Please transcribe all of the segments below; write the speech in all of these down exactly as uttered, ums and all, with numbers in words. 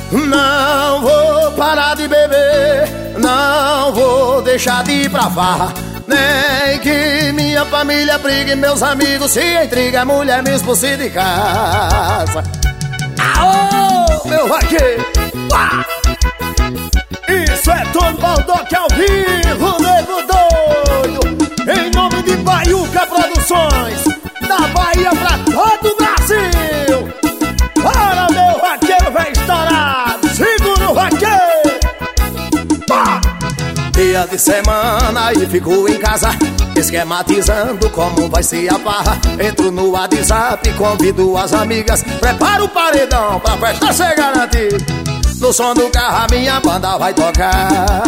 Não vou parar de beber, não vou deixar de ir pra farra, nem que minha família brigue, meus amigos se intriga, mulher me expulse de casa. Aô, meu vaqueiro! Uá! Isso é Tony Baldock ao vivo, nego doido! Em nome de Baiuca Produções, da Bahia pra todo o Brasil! Bora, meu vaqueiro, vem estourado! Segura o vaqueiro! Pá! Dia de semana e fico em casa, esquematizando como vai ser a farra. Entro no WhatsApp, convido as amigas, preparo o paredão pra festa ser garantida. No som do carro a minha banda vai tocar.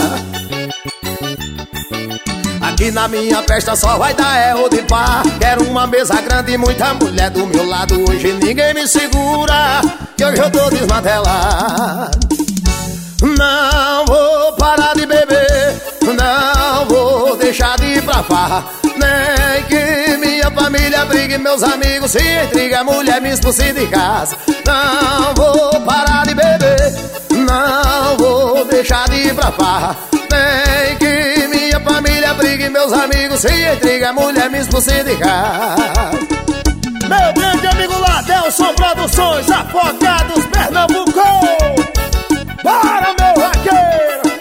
Aqui na minha festa só vai dar erro de pá. Quero uma mesa grande e muita mulher do meu lado. Hoje ninguém me segura, que hoje eu tô desmantelado. Não vou parar de beber, não vou deixar de ir pra farra, nem que minha família brigue, meus amigos se intriga, mulher me expulse de casa. Não vou parar de beber, não vou deixar de ir pra farra, nem que minha família brigue, meus amigos se intriga, mulher me expulse de casa. Meu grande amigo Ladelson Produções, Afogados, Pernambuco. Bora, meu vaqueiro!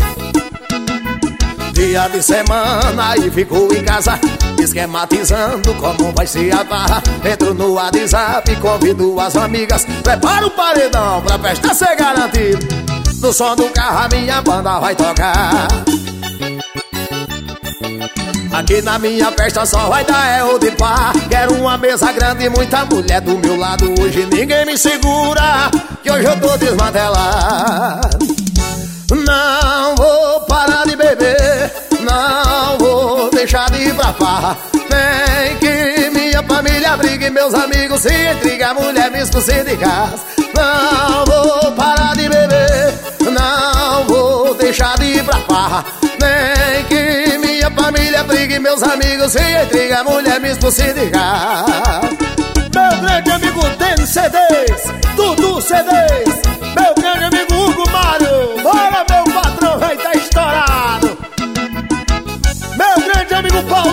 Dia de semana e fico em casa, esquematizando como vai ser a barra. Entro no WhatsApp, convido as amigas, preparo o paredão pra festa ser garantido. No som do carro a minha banda vai tocar. Aqui na minha festa só vai dar erro de pá. Quero uma mesa grande e muita mulher do meu lado. Hoje ninguém me segura, que hoje eu tô desmantelado. Não vou parar de beber, não vou deixar de ir pra farra, nem que minha família brigue, meus amigos se intriga, mulher me expulse de casa. Não vou parar de beber, não vou deixar de ir pra farra, nem que minha família brigue, meus amigos se intriga, mulher me expulse de casa. Meu grande amigo Denis C Ds, Dudu C Ds, meu grande amigo Hugo Mário, bora meu patrão, vai tá estourado. Meu grande amigo Paulo